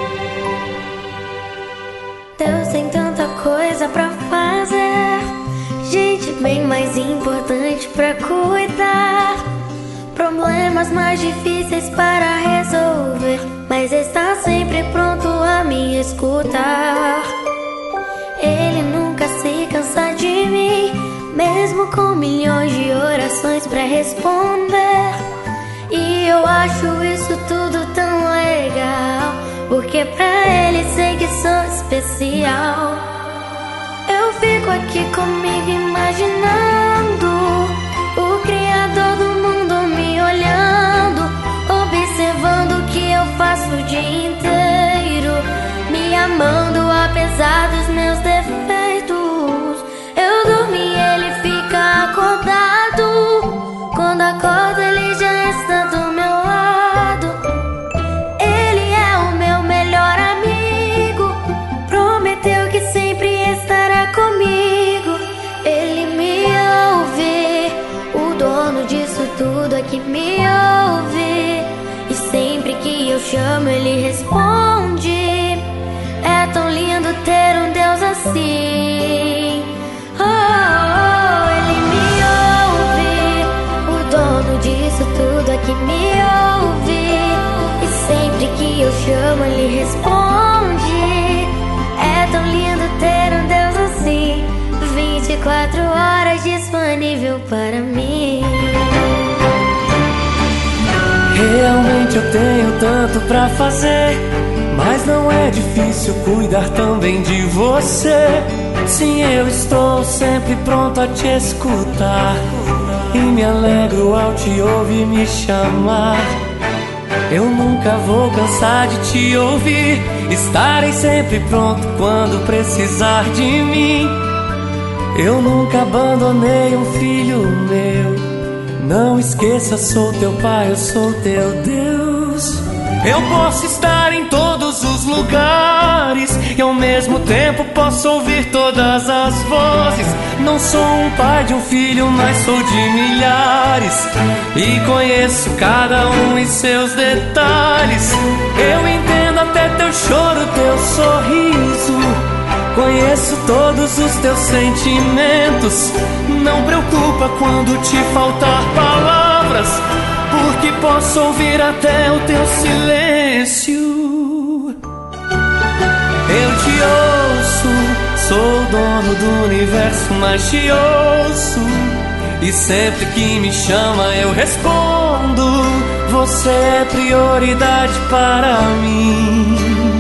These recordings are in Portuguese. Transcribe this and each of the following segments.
Deus tem tanta coisa pra fazer, gente bem mais importante pra cuidar, problemas mais difíceis para resolver, mas está sempre pronto a me escutar. Ele nunca se cansa de mim, mesmo com milhões de orações pra responder. E eu acho isso tudo tão legal, porque pra ele sei que sou especial. Eu fico aqui comigo imaginando o Criador do mundo me olhando, observando o que eu faço o dia inteiro, me amando apesar dos meus defeitos. Eu durmo e ele fica acordado, quando acordo ele já está do meu lado. Ele é o meu melhor amigo, prometeu que sempre estará comigo. Ele me ouve, o dono disso tudo é que me ouve, e sempre que eu chamo ele responde. É tão lindo ter um Deus assim. Oh, oh, ele me ouve, o dono disso tudo é que me ouve, e sempre que eu chamo ele responde. É tão lindo ter um Deus assim, 24 horas disponível para mim. Realmente eu tenho tanto pra fazer, mas não é difícil cuidar também de você. Sim, eu estou sempre pronto a te escutar, e me alegro ao te ouvir me chamar. Eu nunca vou cansar de te ouvir, estarei sempre pronto quando precisar de mim. Eu nunca abandonei um filho meu, não esqueça, sou teu pai, eu sou teu Deus. Eu posso estar em todos os lugares e ao mesmo tempo posso ouvir todas as vozes. Não sou um pai de um filho, mas sou de milhares, e conheço cada um e seus detalhes. Eu entendo até teu choro, teu sorriso, conheço todos os teus sentimentos. Não preocupa quando te faltar palavras, porque posso ouvir até o teu silêncio. Eu te ouço, sou o dono do universo, mas te ouço, e sempre que me chama eu respondo. Você é prioridade para mim.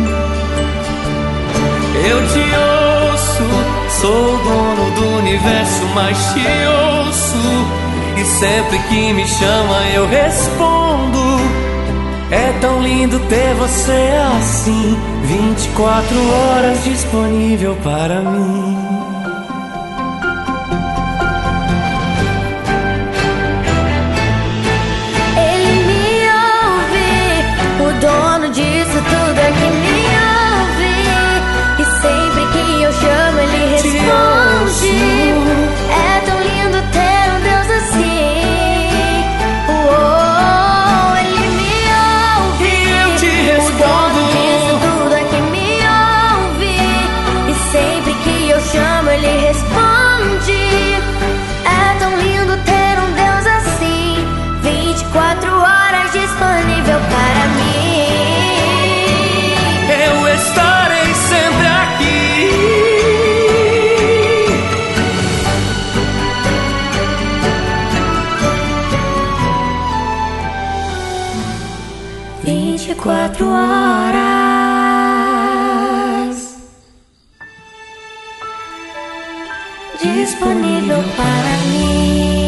Eu te ouço, sou o dono do universo, mas te ouço, e sempre que me chama eu respondo. É tão lindo ter você assim, 24 horas disponível para mim. Ele me ouve, o dono disso tudo é que me ouve, e sempre que eu chamo ele responde. É tão lindo ter um Deus assim. Oh, ele me ouve, E eu te respondo. o dono disso tudo é que me ouve, e sempre que eu chamo ele responde. É tão lindo ter um Deus assim, 24 horas disponível para mim. Eu estarei sempre aqui. 24 horas disponível para mim.